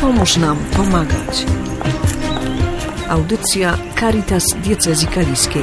Pomóż nam pomagać. Audycja Caritas Diecezji Kaliskiej.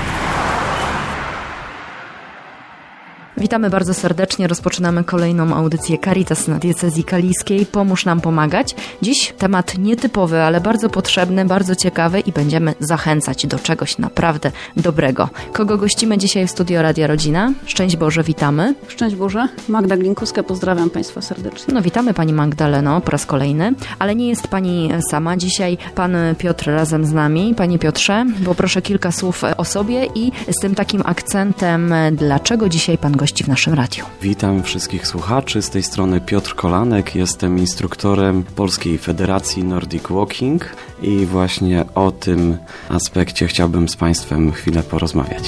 Witamy bardzo serdecznie. Rozpoczynamy kolejną audycję Caritas na Diecezji Kaliskiej. Pomóż nam pomagać. Dziś temat nietypowy, ale bardzo potrzebny, bardzo ciekawy i będziemy zachęcać do czegoś naprawdę dobrego. Kogo gościmy dzisiaj w studio Radia Rodzina? Szczęść Boże, witamy. Szczęść Boże. Magda Glinkowska, pozdrawiam Państwa serdecznie. No witamy Pani Magdaleno po raz kolejny, ale nie jest Pani sama. Dzisiaj Pan Piotr razem z nami. Panie Piotrze, poproszę kilka słów o sobie i z tym takim akcentem, dlaczego dzisiaj Pan gości w naszym radiu. Witam wszystkich słuchaczy. Z tej strony Piotr Kolanek. Jestem instruktorem Polskiej Federacji Nordic Walking i właśnie o tym aspekcie chciałbym z Państwem chwilę porozmawiać.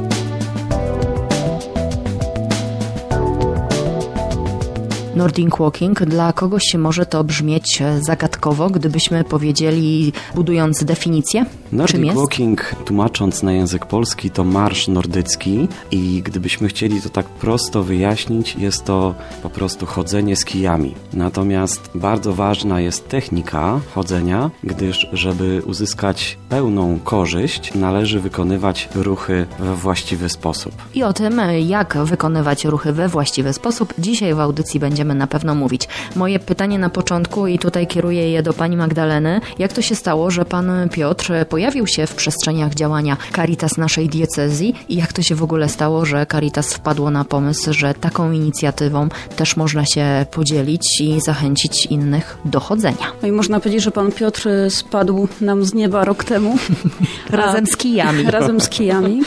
Nordic Walking. Dla kogoś może to brzmieć zagadkowo, gdybyśmy powiedzieli, budując definicję. Nordic Walking, tłumacząc na język polski, to marsz nordycki i gdybyśmy chcieli to tak prosto wyjaśnić, jest to po prostu chodzenie z kijami. Natomiast bardzo ważna jest technika chodzenia, gdyż żeby uzyskać pełną korzyść, należy wykonywać ruchy we właściwy sposób. I o tym, jak wykonywać ruchy we właściwy sposób, dzisiaj w audycji będziemy na pewno mówić. Moje pytanie na początku i tutaj kieruję je do Pani Magdaleny. Jak to się stało, że Pan Piotr pojawił się w przestrzeniach działania Caritas naszej diecezji i jak to się w ogóle stało, że Caritas wpadło na pomysł, że taką inicjatywą też można się podzielić i zachęcić innych do chodzenia? No i można powiedzieć, że Pan Piotr spadł nam z nieba rok temu. Razem z kijami. Razem z kijami.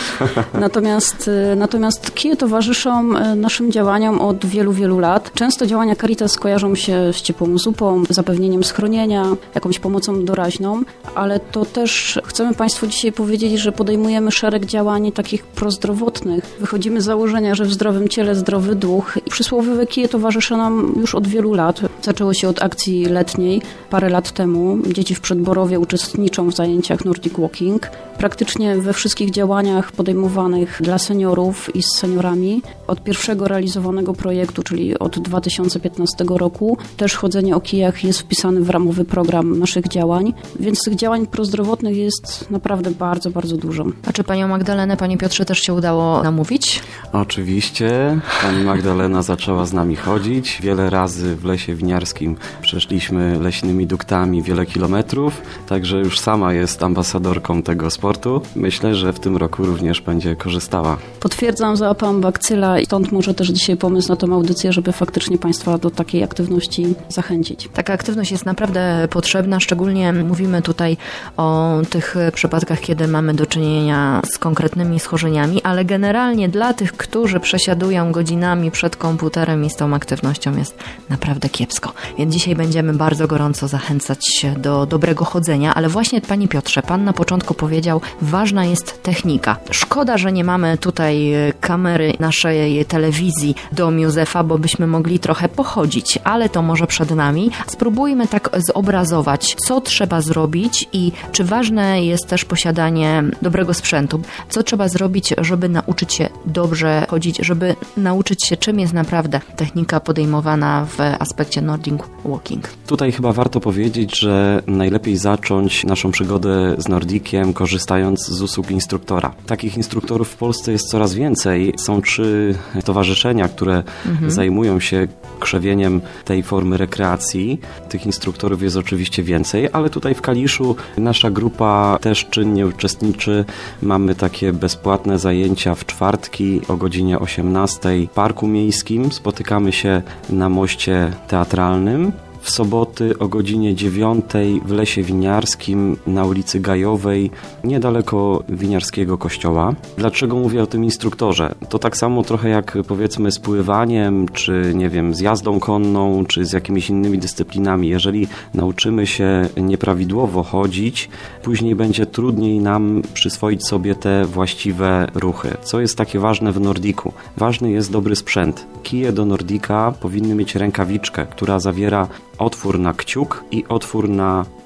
Natomiast kije towarzyszą naszym działaniom od wielu, wielu lat. Często działania Caritas kojarzą się z ciepłą zupą, zapewnieniem schronienia, jakąś pomocą doraźną, ale to też chcemy Państwu dzisiaj powiedzieć, że podejmujemy szereg działań takich prozdrowotnych. Wychodzimy z założenia, że w zdrowym ciele zdrowy duch. I przysłowiowe kije towarzyszą nam już od wielu lat. Zaczęło się od akcji letniej parę lat temu. Dzieci w Przedborowie uczestniczą w zajęciach Nordic Walking. Praktycznie we wszystkich działaniach podejmowanych dla seniorów i z seniorami. Od pierwszego realizowanego projektu, czyli od 2015 roku, też chodzenie o kijach jest wpisane w ramowy program naszych działań, więc tych działań prozdrowotnych jest naprawdę bardzo, bardzo dużo. A czy Panią Magdalenę, Panie Piotrze, też się udało namówić? Oczywiście. Pani Magdalena zaczęła z nami chodzić. Wiele razy w Lesie Winiarskim przeszliśmy leśnymi duktami wiele kilometrów, także już sama jest ambasadorką tego sportu. Myślę, że w tym roku również będzie korzystała. Potwierdzam, załapałam bakcyla i stąd może też dzisiaj pomysł na tą audycję, żeby faktycznie Państwa do takiej aktywności zachęcić. Taka aktywność jest naprawdę potrzebna, szczególnie mówimy tutaj o tych przypadkach, kiedy mamy do czynienia z konkretnymi schorzeniami, ale generalnie dla tych, którzy przesiadują godzinami przed komputerem i z tą aktywnością jest naprawdę kiepsko. Więc dzisiaj będziemy bardzo gorąco zachęcać do dobrego chodzenia, ale właśnie Panie Piotrze, Pan na początku powiedział, ważna jest technika. Szkoda, że nie mamy tutaj kamery naszej telewizji Dom Józefa, bo byśmy mogli trochę pochodzić, ale to może przed nami. Spróbujmy tak zobrazować, co trzeba zrobić i czy ważne jest też posiadanie dobrego sprzętu. Co trzeba zrobić, żeby nauczyć się dobrze chodzić, żeby nauczyć się, czym jest naprawdę technika podejmowana w aspekcie Nordic Walking. Tutaj chyba warto powiedzieć, że najlepiej zacząć naszą przygodę z Nordiciem korzystając z usług instruktora. Takich instruktorów w Polsce jest coraz więcej. Są 3 stowarzyszenia, które zajmują się krzewieniem tej formy rekreacji. Tych instruktorów jest oczywiście więcej, ale tutaj w Kaliszu nasza grupa też czynnie uczestniczy. Mamy takie bezpłatne zajęcia w czwartki o godzinie 18 w Parku Miejskim. Spotykamy się na moście teatralnym. W soboty o godzinie 9 w Lesie Winiarskim na ulicy Gajowej, niedaleko Winiarskiego kościoła. Dlaczego mówię o tym instruktorze? To tak samo trochę jak powiedzmy z pływaniem, czy nie wiem, z jazdą konną, czy z jakimiś innymi dyscyplinami. Jeżeli nauczymy się nieprawidłowo chodzić, później będzie trudniej nam przyswoić sobie te właściwe ruchy. Co jest takie ważne w Nordiku? Ważny jest dobry sprzęt. Kije do Nordika powinny mieć rękawiczkę, która zawiera otwór na kciuk i otwór na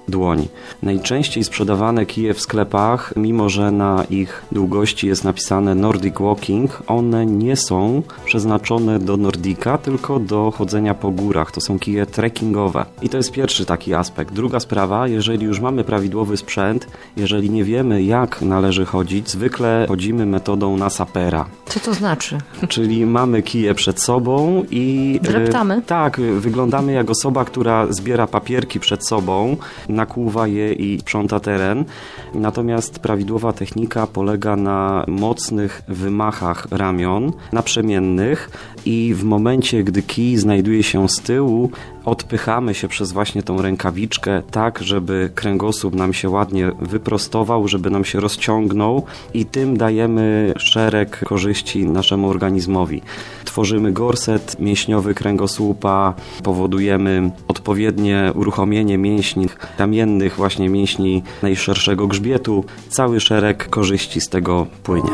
dłoni. Najczęściej sprzedawane kije w sklepach, mimo że na ich długości jest napisane Nordic Walking, one nie są przeznaczone do Nordika, tylko do chodzenia po górach. To są kije trekkingowe. I to jest pierwszy taki aspekt. Druga sprawa, jeżeli już mamy prawidłowy sprzęt, jeżeli nie wiemy, jak należy chodzić, zwykle chodzimy metodą na sapera. Co to znaczy? Czyli mamy kije przed sobą i... Dreptamy? Tak, wyglądamy jak osoba, która zbiera papierki przed sobą, nakłuwa je i sprząta teren. Natomiast prawidłowa technika polega na mocnych wymachach ramion, naprzemiennych i w momencie, gdy kij znajduje się z tyłu, odpychamy się przez właśnie tą rękawiczkę tak, żeby kręgosłup nam się ładnie wyprostował, żeby nam się rozciągnął i tym dajemy szereg korzyści naszemu organizmowi. Tworzymy gorset mięśniowy kręgosłupa, powodujemy odpowiednie uruchomienie mięśni ramiennych, właśnie mięśni najszerszego grzbietu. Cały szereg korzyści z tego płynie.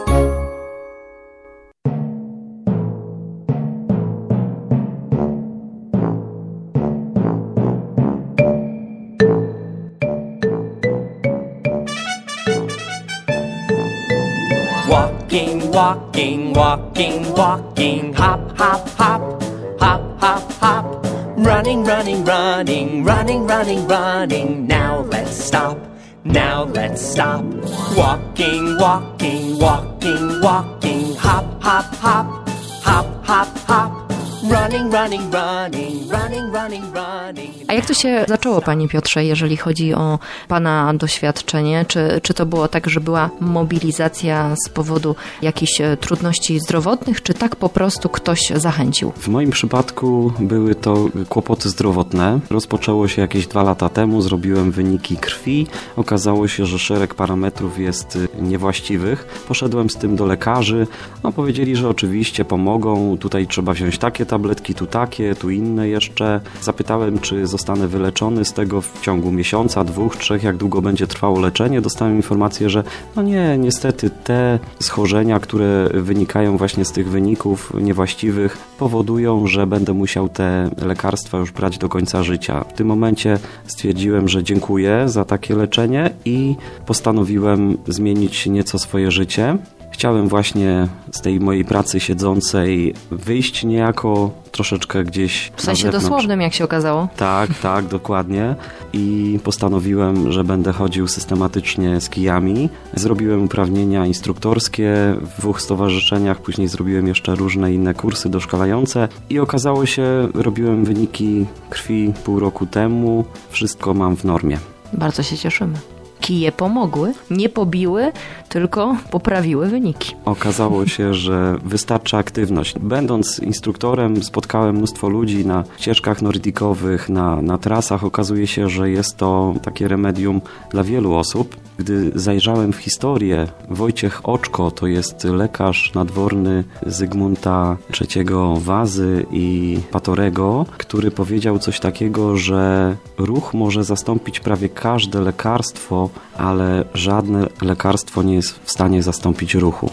Walking, walking, walking, walking, hop, hop, hop, hop, hop, hop. Running, running, running, running, running, running. Now let's stop, now let's stop. Walking, walking, walking, walking, hop, hop, hop, hop, hop, hop. Running, running, running, running, running, running. A jak to się zaczęło, Panie Piotrze, jeżeli chodzi o Pana doświadczenie? Czy to było tak, że była mobilizacja z powodu jakichś trudności zdrowotnych, czy tak po prostu ktoś zachęcił? W moim przypadku były to kłopoty zdrowotne. Rozpoczęło się jakieś 2 lata temu, zrobiłem wyniki krwi. Okazało się, że szereg parametrów jest niewłaściwych. Poszedłem z tym do lekarzy. Powiedzieli, że oczywiście pomogą. Tutaj trzeba wziąć takie tabletki, tu takie, tu inne jeszcze. Zapytałem, czy zostanę wyleczony z tego w ciągu miesiąca, 2, 3, jak długo będzie trwało leczenie. Dostałem informację, że nie, niestety te schorzenia, które wynikają właśnie z tych wyników niewłaściwych, powodują, że będę musiał te lekarstwa już brać do końca życia. W tym momencie stwierdziłem, że dziękuję za takie leczenie i postanowiłem zmienić nieco swoje życie. Chciałem właśnie z tej mojej pracy siedzącej wyjść niejako troszeczkę gdzieś w sensie dosłownym, jak się okazało. Tak, dokładnie. I postanowiłem, że będę chodził systematycznie z kijami. Zrobiłem uprawnienia instruktorskie w 2 stowarzyszeniach, później zrobiłem jeszcze różne inne kursy doszkalające i okazało się, robiłem wyniki krwi pół roku temu. Wszystko mam w normie. Bardzo się cieszymy. Kije pomogły, nie pobiły, tylko poprawiły wyniki. Okazało się, że wystarcza aktywność. Będąc instruktorem, spotkałem mnóstwo ludzi na ścieżkach nordikowych, na trasach. Okazuje się, że jest to takie remedium dla wielu osób. Gdy zajrzałem w historię, Wojciech Oczko to jest lekarz nadworny Zygmunta III Wazy i Patorego, który powiedział coś takiego, że ruch może zastąpić prawie każde lekarstwo, ale żadne lekarstwo nie jest w stanie zastąpić ruchu.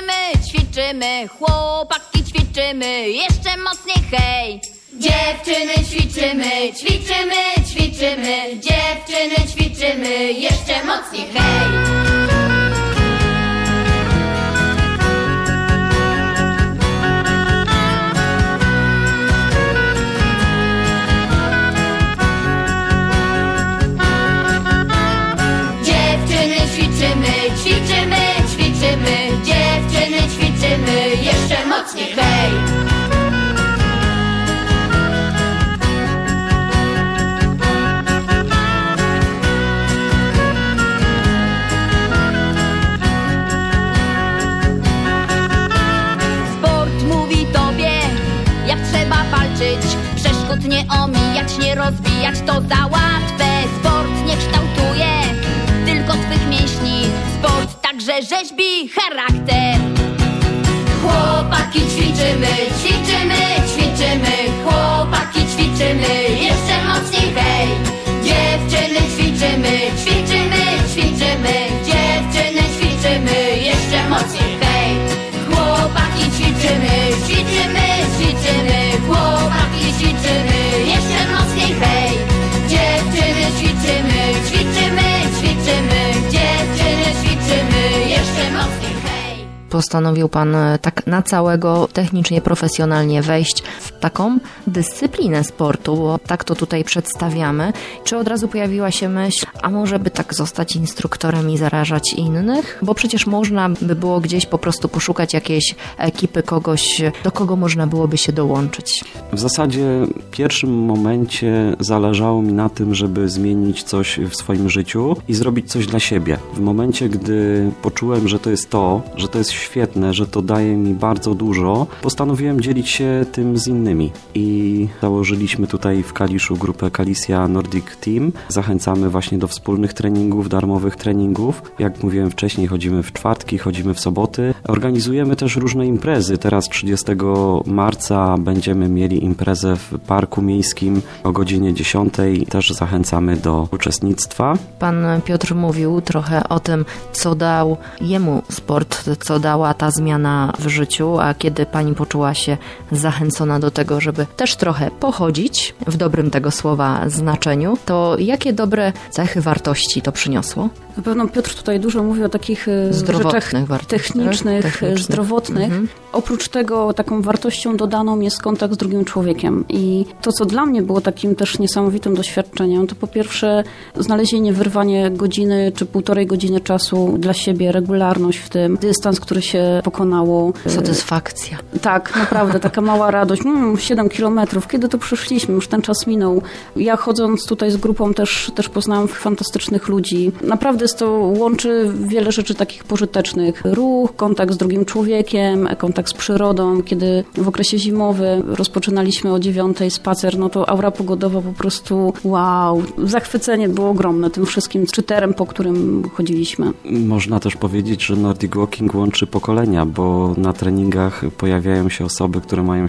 Ćwiczymy, chłopaki ćwiczymy, jeszcze mocniej hej! Dziewczyny ćwiczymy, ćwiczymy, ćwiczymy, dziewczyny ćwiczymy, jeszcze mocniej hej! Ćwiczymy, ćwiczymy, dziewczyny ćwiczymy, jeszcze mocniej hej! Sport mówi tobie, jak trzeba walczyć, przeszkód nie omijać, nie rozbijać, to za łatwe. Sport nie kształtuje tylko twych mięśni, sport także rzeźbi charakter. Chłopaki ćwiczymy, ćwiczymy, ćwiczymy, chłopaki ćwiczymy, jeszcze mocniej hej! Dziewczyny ćwiczymy, ćwiczymy, ćwiczymy, dziewczyny ćwiczymy, jeszcze mocniej hej! Chłopaki ćwiczymy, ćwiczymy, ćwiczymy, chłopaki ćwiczymy, jeszcze mocniej hej! Dziewczyny ćwiczymy, postanowił Pan tak na całego technicznie, profesjonalnie wejść w taką dyscyplinę sportu, bo tak to tutaj przedstawiamy. Czy od razu pojawiła się myśl, a może by tak zostać instruktorem i zarażać innych? Bo przecież można by było gdzieś po prostu poszukać jakiejś ekipy, kogoś, do kogo można byłoby się dołączyć. W zasadzie w pierwszym momencie zależało mi na tym, żeby zmienić coś w swoim życiu i zrobić coś dla siebie. W momencie, gdy poczułem, że to jest świetne, że to daje mi bardzo dużo, postanowiłem dzielić się tym z innymi. I założyliśmy tutaj w Kaliszu grupę Kalisja Nordic Team. Zachęcamy właśnie do wspólnych treningów, darmowych treningów. Jak mówiłem wcześniej, chodzimy w czwartki, chodzimy w soboty. Organizujemy też różne imprezy. Teraz 30 marca będziemy mieli imprezę w Parku Miejskim o godzinie 10. Też zachęcamy do uczestnictwa. Pan Piotr mówił trochę o tym, co dał jemu sport, co dała ta zmiana w życiu, a kiedy pani poczuła się zachęcona do tego, żeby też trochę pochodzić, w dobrym tego słowa znaczeniu, to jakie dobre cechy, wartości to przyniosło? Na pewno Piotr tutaj dużo mówi o takich rzeczach technicznych, zdrowotnych. Oprócz tego taką wartością dodaną jest kontakt z drugim człowiekiem. I to, co dla mnie było takim też niesamowitym doświadczeniem, to po pierwsze znalezienie, wyrwanie godziny czy 1,5 godziny czasu dla siebie, regularność w tym, dystans, który się pokonało. Satysfakcja. Tak, naprawdę, taka mała radość. 7 kilometrów, kiedy to przeszliśmy? Już ten czas minął. Ja chodząc tutaj z grupą też poznałam fantastycznych ludzi. Naprawdę łączy wiele rzeczy takich pożytecznych. Ruch, kontakt z drugim człowiekiem, kontakt z przyrodą. Kiedy w okresie zimowym rozpoczynaliśmy o 9:00 spacer, no to aura pogodowa po prostu wow. Zachwycenie było ogromne tym wszystkim czyterem, po którym chodziliśmy. Można też powiedzieć, że Nordic Walking łączy pokolenia, bo na treningach pojawiają się osoby, które mają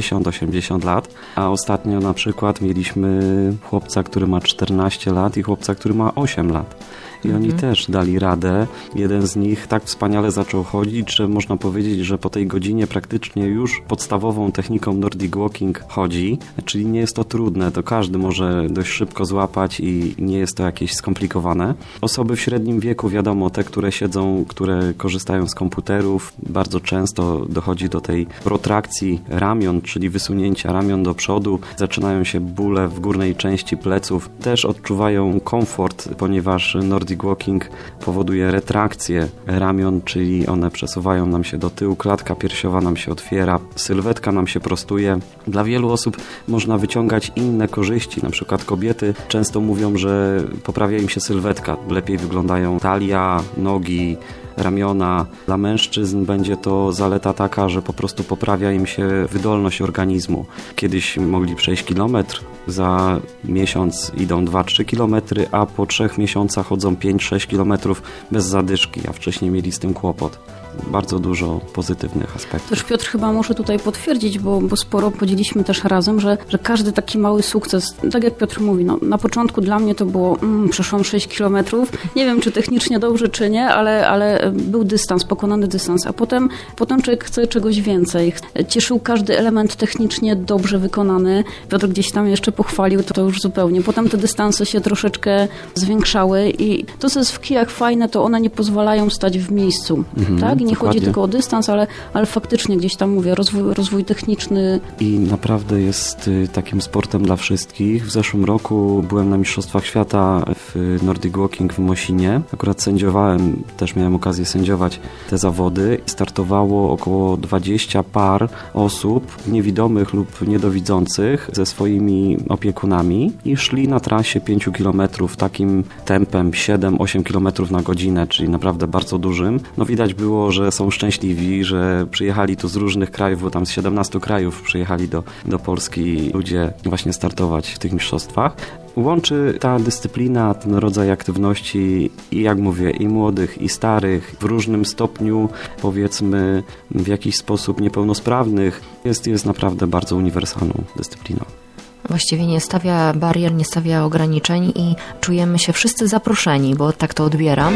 70-80 lat, a ostatnio na przykład mieliśmy chłopca, który ma 14 lat i chłopca, który ma 8 lat. I oni też dali radę. Jeden z nich tak wspaniale zaczął chodzić, że można powiedzieć, że po tej godzinie praktycznie już podstawową techniką Nordic Walking chodzi. Czyli nie jest to trudne, to każdy może dość szybko złapać i nie jest to jakieś skomplikowane. Osoby w średnim wieku, wiadomo, te, które siedzą, które korzystają z komputerów, bardzo często dochodzi do tej protrakcji ramion, czyli wysunięcia ramion do przodu. Zaczynają się bóle w górnej części pleców. Też odczuwają komfort, ponieważ Nordic Walking powoduje retrakcję ramion, czyli one przesuwają nam się do tyłu, klatka piersiowa nam się otwiera, sylwetka nam się prostuje. Dla wielu osób można wyciągać inne korzyści, na przykład kobiety często mówią, że poprawia im się sylwetka, lepiej wyglądają talia, nogi, ramiona. Dla mężczyzn będzie to zaleta taka, że po prostu poprawia im się wydolność organizmu. Kiedyś mogli przejść kilometr, za miesiąc idą 2-3 kilometry, a po 3 miesiącach chodzą 5-6 kilometrów bez zadyszki, a wcześniej mieli z tym kłopot. Bardzo dużo pozytywnych aspektów. Też Piotr chyba może tutaj potwierdzić, bo sporo podzieliliśmy też razem, że każdy taki mały sukces, tak jak Piotr mówi, no, na początku dla mnie to było, przeszłam 6 kilometrów, nie wiem czy technicznie dobrze czy nie, ale był dystans, pokonany dystans, a potem człowiek chce czegoś więcej. Cieszył każdy element technicznie dobrze wykonany. Piotr gdzieś tam jeszcze pochwalił, to już zupełnie. Potem te dystanse się troszeczkę zwiększały i to, co jest w kijach fajne, to one nie pozwalają stać w miejscu, tak? I nie chodzi tylko o dystans, ale faktycznie gdzieś tam mówię, rozwój techniczny. I naprawdę jest takim sportem dla wszystkich. W zeszłym roku byłem na Mistrzostwach Świata w Nordic Walking w Mosinie. Akurat sędziowałem, też miałem okazję sędziować te zawody. Startowało około 20 par osób, niewidomych lub niedowidzących, ze swoimi opiekunami i szli na trasie 5 km takim tempem 7-8 km na godzinę, czyli naprawdę bardzo dużym. No widać było, że są szczęśliwi, że przyjechali tu z różnych krajów, bo tam z 17 krajów przyjechali do Polski ludzie właśnie startować w tych mistrzostwach. Łączy ta dyscyplina, ten rodzaj aktywności i jak mówię, i młodych, i starych, w różnym stopniu, powiedzmy w jakiś sposób niepełnosprawnych. Jest naprawdę bardzo uniwersalną dyscypliną. Właściwie nie stawia barier, nie stawia ograniczeń i czujemy się wszyscy zaproszeni, bo tak to odbieram.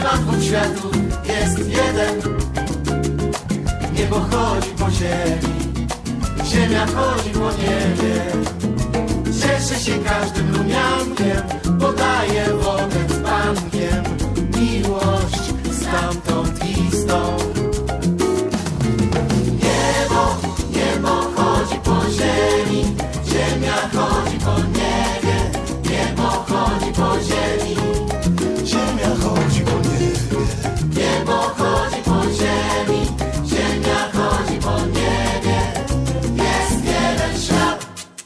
ma dwóch światów, jest jeden. Niebo chodzi po ziemi, ziemia chodzi po niebie. Cieszy się każdym rumiankiem, podaje wodę dzbankiem. Miłość stamtąd i stąd. Niebo chodzi po ziemi, ziemia chodzi po niebie. Niebo chodzi po ziemi, ziemia chodzi po niebie. Niebo chodzi po ziemi, ziemia chodzi po niebie. Jest jeden świat.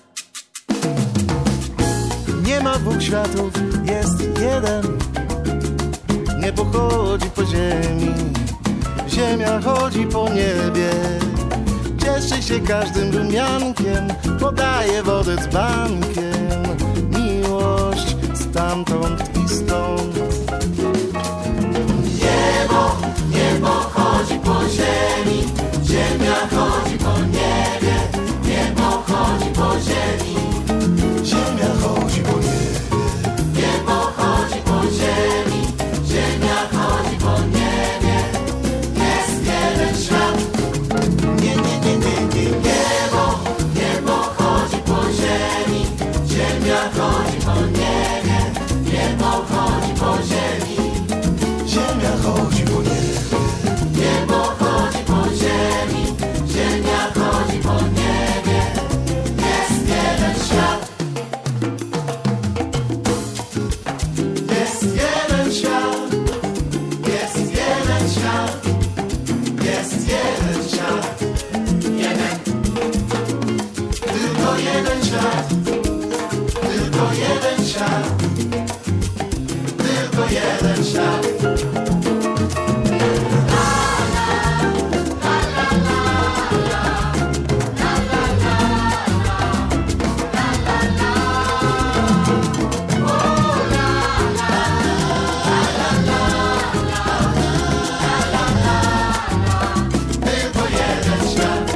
Nie ma dwóch światów, jest jeden. Niebo chodzi po ziemi, ziemia chodzi po niebie. Cieszy się każdym rumiankiem, podaje wodę dzbankiem. Miłość stamtąd i stąd. Niebo chodzi po ziemi, ziemia chodzi po niebie. Niebo chodzi po ziemi, ziemia chodzi po niebie. Niebo chodzi po ziemi, ziemia chodzi po niebie. Jest jeden świat. Niebo chodzi po ziemi, ziemia chodzi po niebie. Niebo chodzi po ziemi, ziemia chodzi po niebie. Niebo chodzi po ziemi, ziemia chodzi po niebie. Jest jeden świat. Jest jeden świat. Jest jeden świat. Jest jeden świat. Jeden. Tylko jeden świat. Tylko jeden świat. Tylko jeden świat. Tylko jeden świat.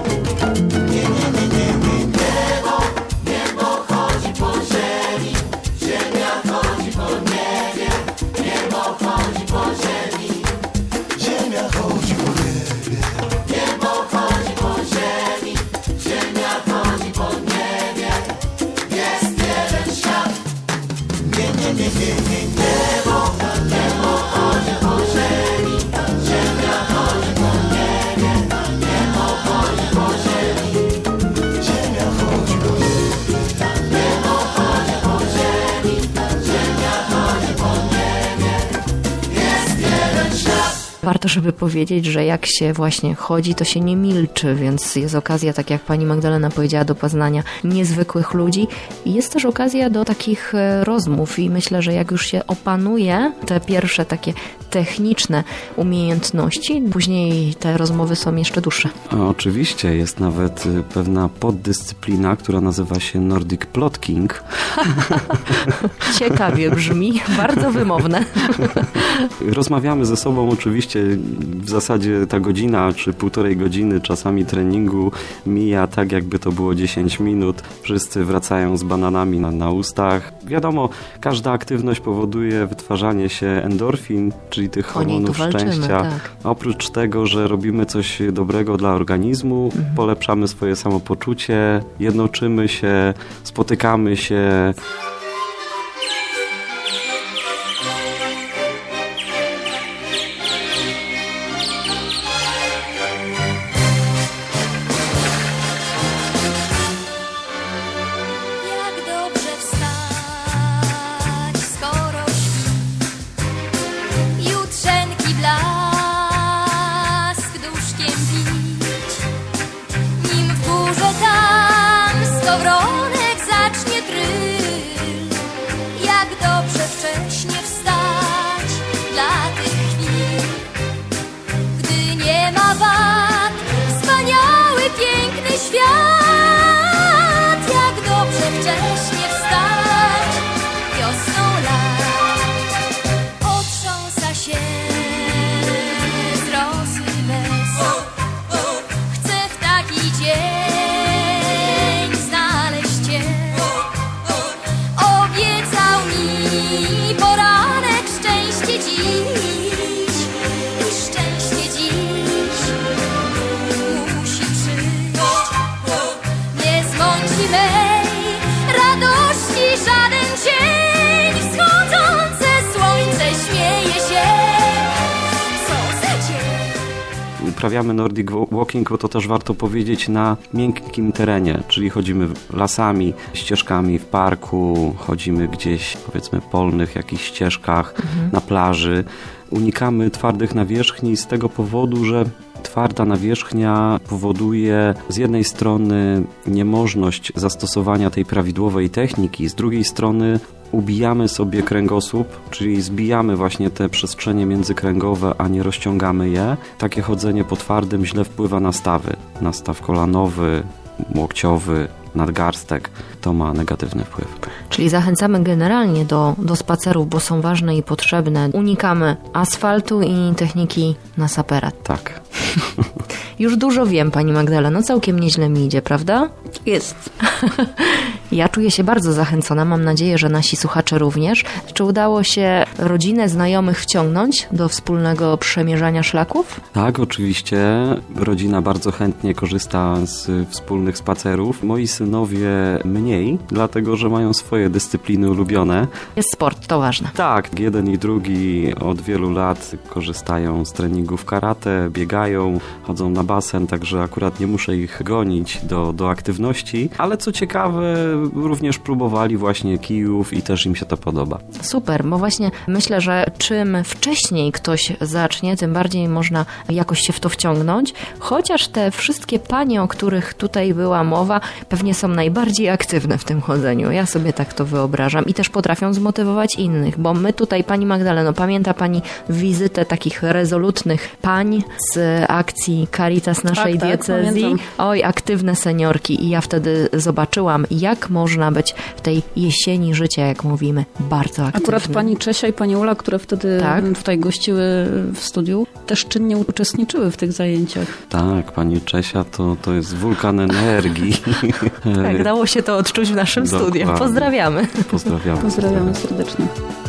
Niebo chodzi po ziemi, ziemia chodzi po niebie. Niebo chodzi po ziemi, ziemia chodzi po niebie. Niebo chodzi po ziemi, ziemia chodzi po niebie. Jest jeden świat. Niebo chodzi po ziemi, ziemia chodzi po niebie. Niebo chodzi po ziemi, ziemia chodzi po niebie. Niebo chodzi po ziemi, ziemia chodzi po niebie. Jest jeden świat. Warto, żeby powiedzieć, że jak się właśnie chodzi, to się nie milczy, więc jest okazja, tak jak pani Magdalena powiedziała, do poznania niezwykłych ludzi i jest też okazja do takich rozmów i myślę, że jak już się opanuje te pierwsze takie techniczne umiejętności, później te rozmowy są jeszcze dłuższe. Oczywiście, jest nawet pewna poddyscyplina, która nazywa się Nordic Plotking. Ciekawie brzmi, bardzo wymowne. Rozmawiamy ze sobą oczywiście, w zasadzie ta godzina czy półtorej godziny czasami treningu mija tak, jakby to było 10 minut. Wszyscy wracają z bananami na ustach. Wiadomo, każda aktywność powoduje wytwarzanie się endorfin, czyli tych hormonów szczęścia. Tak. Oprócz tego, że robimy coś dobrego dla organizmu, polepszamy swoje samopoczucie, jednoczymy się, spotykamy się. Nim w górze tam skowronek zacznie tryć. uprawiamy Nordic Walking, bo to też warto powiedzieć, na miękkim terenie, czyli chodzimy lasami, ścieżkami w parku, chodzimy gdzieś, powiedzmy, polnych jakichś ścieżkach, na plaży. Unikamy twardych nawierzchni z tego powodu, że twarda nawierzchnia powoduje z jednej strony niemożność zastosowania tej prawidłowej techniki, z drugiej strony ubijamy sobie kręgosłup, czyli zbijamy właśnie te przestrzenie międzykręgowe, a nie rozciągamy je. Takie chodzenie po twardym źle wpływa na stawy. Na staw kolanowy, łokciowy, nadgarstek. To ma negatywny wpływ. Czyli zachęcamy generalnie do spacerów, bo są ważne i potrzebne. Unikamy asfaltu i techniki na sapera. Tak. Już dużo wiem, pani Magdaleno, całkiem nieźle mi idzie, prawda? Jest. Ja czuję się bardzo zachęcona, mam nadzieję, że nasi słuchacze również. Czy udało się rodzinę, znajomych wciągnąć do wspólnego przemierzania szlaków? Tak, oczywiście. Rodzina bardzo chętnie korzysta z wspólnych spacerów. Moi synowie mniej, dlatego że mają swoje dyscypliny ulubione. Jest sport, to ważne. Tak, jeden i drugi od wielu lat korzystają z treningów karate, biegają, chodzą na basen, także akurat nie muszę ich gonić do aktywności, ale co ciekawe, również próbowali właśnie kijów i też im się to podoba. Super, bo właśnie myślę, że czym wcześniej ktoś zacznie, tym bardziej można jakoś się w to wciągnąć, chociaż te wszystkie panie, o których tutaj była mowa, pewnie są najbardziej aktywne w tym chodzeniu. Ja sobie tak to wyobrażam i też potrafią zmotywować innych, bo my tutaj, pani Magdaleno, pamięta pani wizytę takich rezolutnych pań z akcji Caritas naszej diecezji? Pamiętam. Oj, aktywne seniorki i ja wtedy zobaczyłam, jak można być w tej jesieni życia, jak mówimy, bardzo aktywnym. Akurat pani Czesia i pani Ula, które wtedy tutaj gościły w studiu, też czynnie uczestniczyły w tych zajęciach. Tak, pani Czesia to jest wulkan energii. Tak, dało się to odczuć w naszym studiu. Pozdrawiamy. Pozdrawiamy. Pozdrawiamy serdecznie.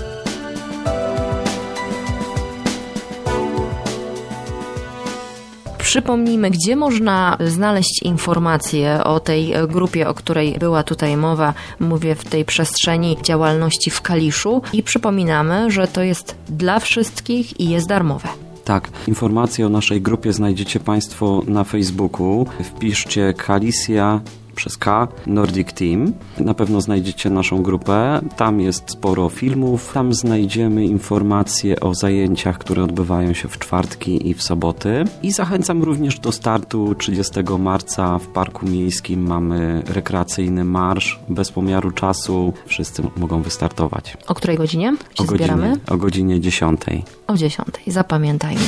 Przypomnijmy, gdzie można znaleźć informacje o tej grupie, o której była tutaj mowa, mówię w tej przestrzeni działalności w Kaliszu i przypominamy, że to jest dla wszystkich i jest darmowe. Tak, informacje o naszej grupie znajdziecie Państwo na Facebooku. Wpiszcie Kalisja przez K, Nordic Team. Na pewno znajdziecie naszą grupę. Tam jest sporo filmów. Tam znajdziemy informacje o zajęciach, które odbywają się w czwartki i w soboty. I zachęcam również do startu 30 marca w Parku Miejskim. Mamy rekreacyjny marsz bez pomiaru czasu. Wszyscy mogą wystartować. O której godzinie się zbieramy? O godzinie 10. O 10. Zapamiętajmy.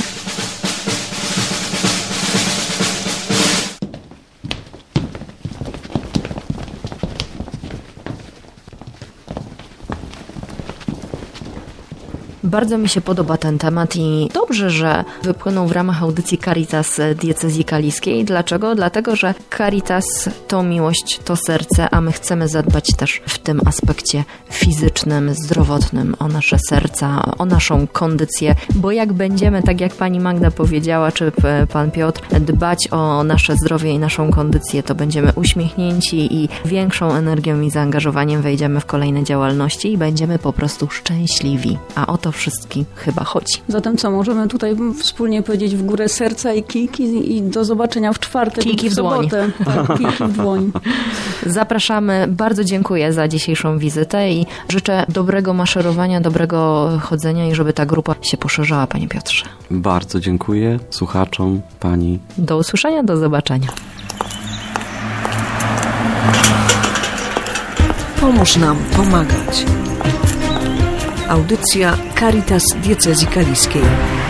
Bardzo mi się podoba ten temat i dobrze, że wypłynął w ramach audycji Caritas Diecezji Kaliskiej. Dlaczego? Dlatego, że Caritas to miłość, to serce, a my chcemy zadbać też w tym aspekcie fizycznym, zdrowotnym o nasze serca, o naszą kondycję, bo jak będziemy, tak jak pani Magda powiedziała, czy pan Piotr, dbać o nasze zdrowie i naszą kondycję, to będziemy uśmiechnięci i większą energią i zaangażowaniem wejdziemy w kolejne działalności i będziemy po prostu szczęśliwi. A o to wszystkim chyba chodzi. Zatem co, możemy tutaj wspólnie powiedzieć w górę serca i kijki i do zobaczenia w czwartek kijki w sobotę. Tak, kijki w dłoń. Zapraszamy, bardzo dziękuję za dzisiejszą wizytę i życzę dobrego maszerowania, dobrego chodzenia i żeby ta grupa się poszerzała, panie Piotrze. Bardzo dziękuję słuchaczom, pani. Do usłyszenia, do zobaczenia. Pomóż nam pomagać. Audycja Caritas Diecezji Kaliskiej.